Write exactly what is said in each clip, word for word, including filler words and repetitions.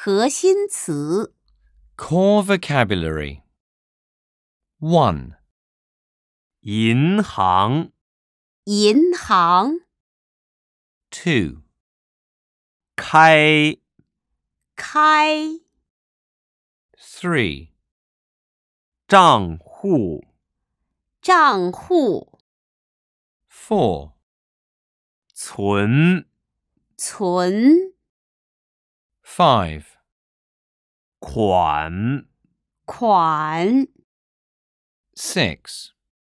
核心词 Core vocabulary. one. 银行。 银行 two. 开。 开 three. 账户。 账户 four. 存。 存 five. 款。 款 six.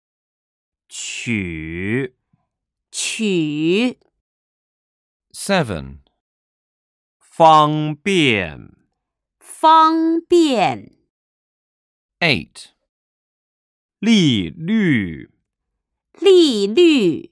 取。 取 seven. 方便。 方便 eight. 利率。 利率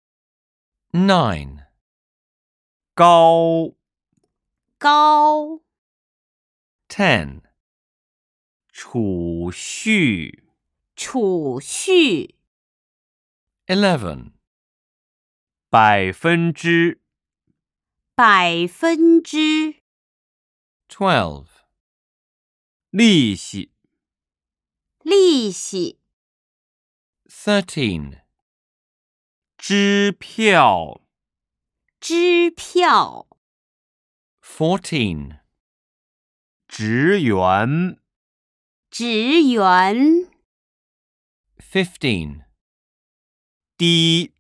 nine. 高。 高 ten. 储蓄。 储蓄 eleven. 百分之。 百分之 twelve. 利息。 利息 thirteen. 支票。 支票 fourteen. 职员。 职员 fifteen. 低。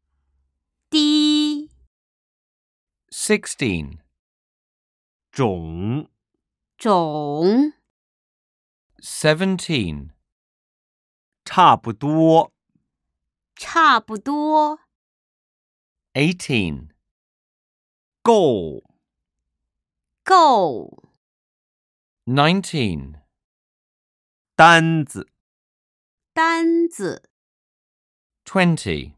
低 sixteen. 种。 种 seventeen. 差不多。 差不多 eighteen. 够。 够 nineteen. 单子。 单子 twenty.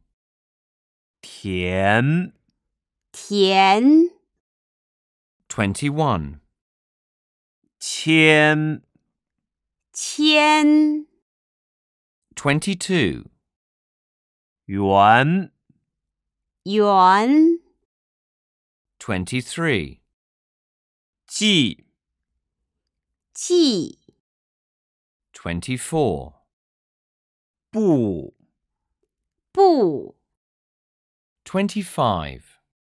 填。 填 twenty-one. 签。 签 twenty-two. 圆。 圆 twenty-three. 记。 记 twenty-four. 不。 不 twenty-five.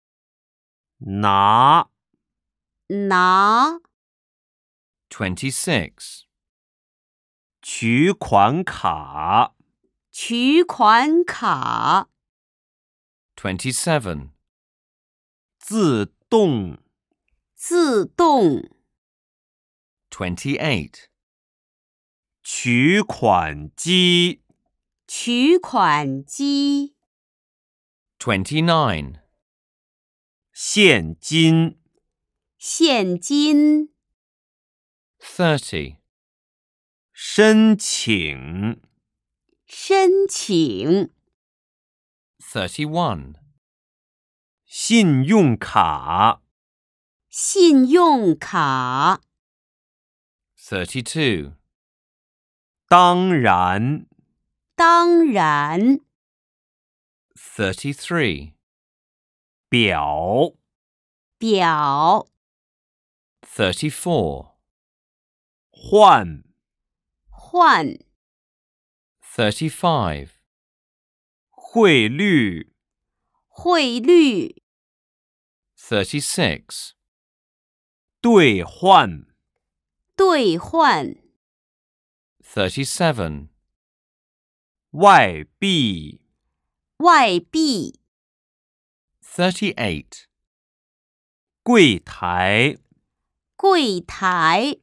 拿。 拿 twenty-six. 取款卡。 取款卡 twenty-seven. 自动。 自动 twenty-eight. 取款机。 取款机 twenty-nine. 现金。 现金 thirty. 申请。 申请 thirty-one. 信用卡。 信用卡 thirty-two. 当然。 当然 thirty-three. 表。 表 thirty-four. 换。 换 thirty-five. 汇率。 汇率 thirty-six. 兑换。 兑换 thirty-seven. 外币。 外币 thirty-eight. 柜台。 柜台